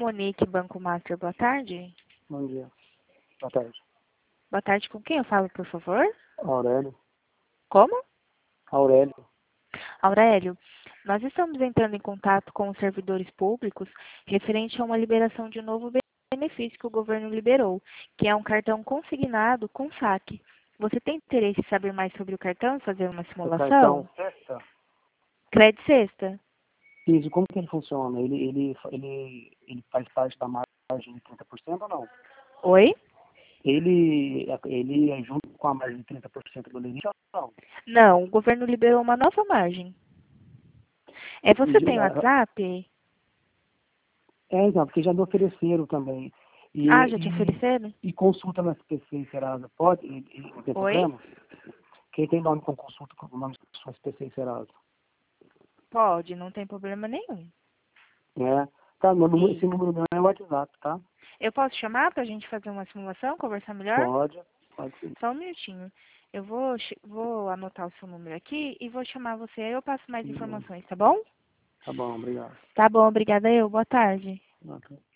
Monique, Banco Master, boa tarde. Bom dia. Boa tarde. Boa tarde, com quem eu falo, por favor? Aurélio. Como? Aurélio. Aurélio, nós estamos entrando em contato com os servidores públicos referente a uma liberação de um novo benefício que o governo liberou, que é um cartão consignado com saque. Você tem interesse em saber mais sobre o cartão e fazer uma O simulação? cartão Sexta? Crédito Sexta. Isso, como que ele funciona? Ele faz parte da margem de 30% ou não? Oi? Ele é junto com a margem de 30% do limite ou não? Não, o governo liberou uma nova margem. Você E, tem WhatsApp? então, porque já me ofereceram também. E, Ah, já te e, ofereceram? e consulta no SPC em Serasa, pode? Não tem Oi? problema? Quem tem nome com consulta com o nome do SPC em Serasa? Pode, não tem problema nenhum. É. Tá, esse Isso. número meu é o WhatsApp, tá? Eu posso chamar para a gente fazer uma simulação, conversar melhor? Pode sim. Só um minutinho. Eu vou anotar o seu número aqui e vou chamar você. Aí eu passo mais informações, tá bom? Tá bom, obrigado. Tá bom, obrigada eu. Boa tarde. Ok.